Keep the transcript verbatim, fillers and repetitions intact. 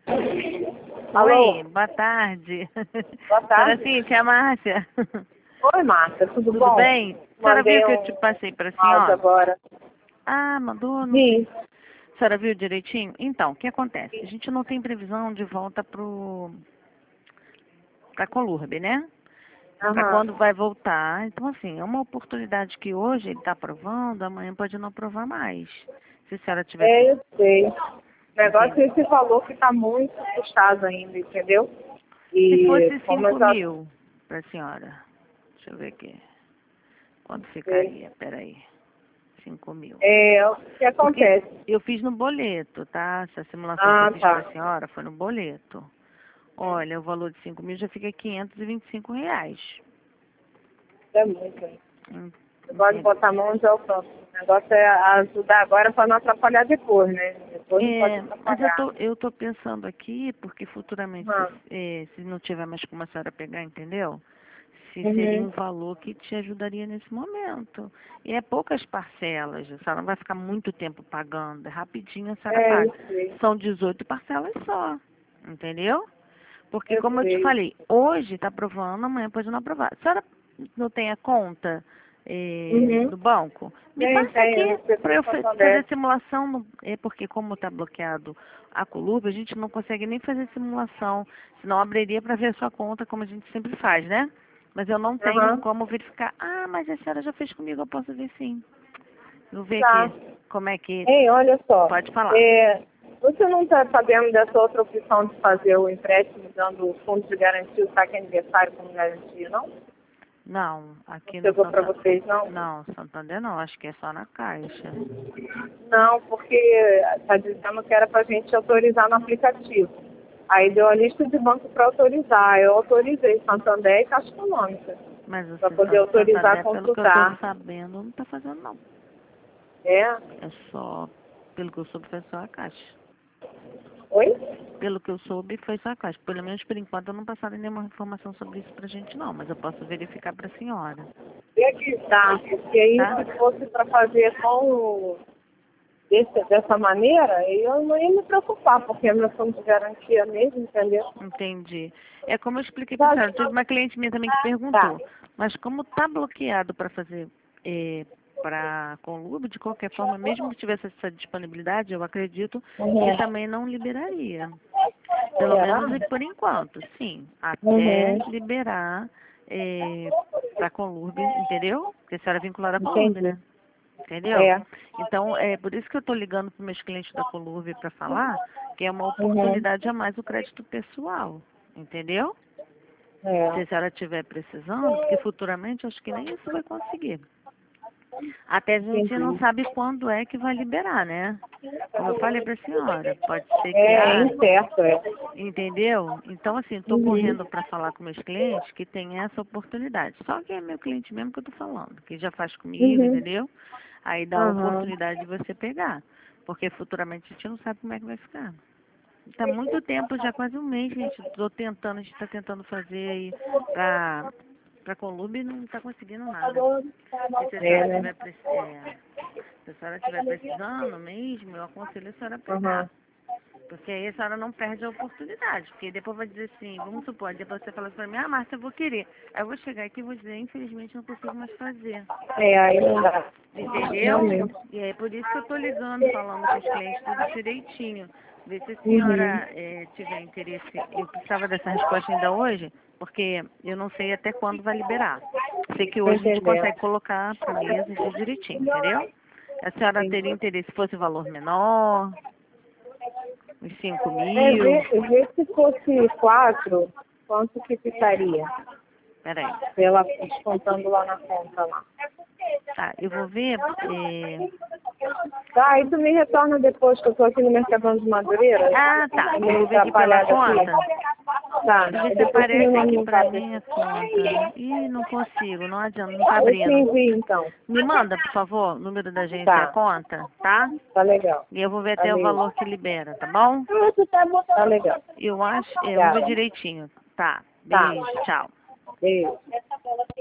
Alô? Oi, boa tarde. Boa tarde. Senhora Cíntia, é a Márcia. Oi, Márcia, tudo, Tudo bom? bem? A senhora Mandei viu que eu um te passei para a áudio senhora? agora. Ah, mandou? Não Sim. tem. A senhora viu direitinho? Então, o que acontece? A gente não tem previsão de volta pro para Colurbe, né? Para Aham. quando vai voltar. Então, assim, é uma oportunidade que hoje ele está aprovando, amanhã pode não aprovar mais. Se a senhora tiver... É, eu sei. O negócio Entendi. é esse valor que está muito custado ainda, entendeu? Se E fosse como eu cinco já mil para a senhora, deixa eu ver aqui. Quanto sei. ficaria? Peraí. Cinco mil. É, o que Porque acontece? eu fiz no boleto, tá? Essa simulação que eu Ah, fiz para tá. a senhora foi no boleto. Olha, o valor de cinco mil já fica quinhentos e vinte e cinco reais. É muito. Hum, Você pode Entende? botar a mão onde é o campo. O negócio é ajudar agora para não atrapalhar depois, né? Depois não pode É, mas eu atrapalhar. tô, eu tô pensando aqui, porque futuramente, se, Aham. é, se não tiver mais como a senhora pegar, entendeu? Se seria Uhum. um valor que te ajudaria nesse momento. E é poucas parcelas, a senhora não vai ficar muito tempo pagando, é rapidinho a senhora É, paga. eu sei. São dezoito parcelas só, entendeu? Porque, Eu como eu te sei. falei, hoje está aprovando, amanhã pode não aprovar. A senhora não tem a conta eh, Uhum. do banco? Me Tem, passa tem, eu aqui para recebi eu o fa- fazer Santander. a simulação, no- é porque como está bloqueado a Colurbe, a gente não consegue nem fazer simulação, senão abriria para ver a sua conta, como a gente sempre faz, né? Mas eu não tenho Aham. como verificar. Ah, mas a senhora já fez comigo, eu posso ver sim. Vou ver Tá. aqui como é que... Ei, olha só. Pode falar. É, você não está sabendo dessa outra opção de fazer o empréstimo dando o fundo de garantia, o saque aniversário como garantia, não? Não, Não aqui no chegou para Santander... vocês, não? Não, Santander não, acho que é só na Caixa. Não, porque está dizendo que era para a gente autorizar no aplicativo. Aí deu a lista de banco para autorizar. Eu autorizei Santander e Caixa Econômica Mas o para poder San- autorizar a Santander, pelo que eu estou consultar. sabendo, não está fazendo não. É? É só, pelo que eu soube, foi só a Caixa. Oi? Pelo que eu soube, foi só a Caixa. Pelo menos por enquanto não passaram nenhuma informação sobre isso pra gente não, mas eu posso verificar pra senhora, Tá, porque aí tá? se fosse para fazer com o- desse, dessa maneira, eu não ia me preocupar, porque é meu fundo de garantia mesmo, entendeu? Entendi. É como eu expliquei pra Tá, senhora, teve uma cliente minha também que tá. perguntou, mas como tá bloqueado para fazer eh, para Conluve, de qualquer forma, mesmo que tivesse essa disponibilidade, eu acredito que Uhum. também não liberaria. Pelo Será? menos e por enquanto, sim. Até Uhum. liberar é, para a Colurbe, entendeu? Porque a senhora é vinculada à Colurbe, Entendi. né? Entendeu? É. Então, é por isso que eu estou ligando para meus clientes da Colurbe para falar que é uma Uhum. oportunidade a mais o crédito pessoal. Entendeu? Se É. a senhora estiver precisando, porque futuramente eu acho que nem isso vai conseguir. Até a gente não Entendi. sabe quando é que vai liberar, né? Como eu falei para a senhora, pode ser que, É, é ah, incerto, é. entendeu? Então, assim, estou Uhum. correndo para falar com meus clientes que tem essa oportunidade. Só que é meu cliente mesmo que eu estou falando, que já faz comigo, Uhum. entendeu? Aí dá a Aham. oportunidade de você pegar. Porque futuramente a gente não sabe como é que vai ficar. Tá muito tempo, já quase um mês, gente. Estou tentando, a gente está tentando fazer aí para para Columbi e não está conseguindo nada. E se a É, senhora né? tiver, preci- é, se a senhora estiver precisando mesmo, eu aconselho a senhora a Aham. pegar. Porque aí a senhora não perde a oportunidade. Porque depois vai dizer assim, vamos supor, depois você fala assim pra mim, ah, Márcia, eu vou querer. Aí eu vou chegar aqui e vou dizer, infelizmente não consigo mais fazer. É, aí não dá. Entendeu? Realmente. E é por isso que eu tô ligando, falando com os clientes tudo direitinho. Ver se a Uhum. senhora eh, tiver interesse. Eu precisava dessa resposta ainda hoje, porque eu não sei até quando vai liberar. Sei que Tô hoje a gente entendendo. consegue colocar para mesa tudo direitinho, entendeu? A senhora teria Entendi. interesse se fosse valor menor, uns cinco É, mil. vê, vê se fosse quatro, quanto que ficaria? Peraí. Pela, descontando lá na conta lá. Tá, eu vou ver. eh, Tá, aí tu me retorna depois que eu tô aqui no Mercadão de Madureira. Ah, Tô tá. Eu meio vou ver aqui pela atrapalhada conta. aqui. Tá, Deixa eu ver e se depois tu me aparece manda aqui um pra zap mim a aqui. conta. Ih, não consigo, não adianta, não tá Eu te abrindo. envio então. Me manda, por favor, o número da agência e a Tá, conta, tá? tá legal. E eu vou ver até o Valeu. valor que libera, tá bom? Tá legal. Eu acho, eu vou ver Obrigada. direitinho. Tá, Tá, beijo, tchau. beijo.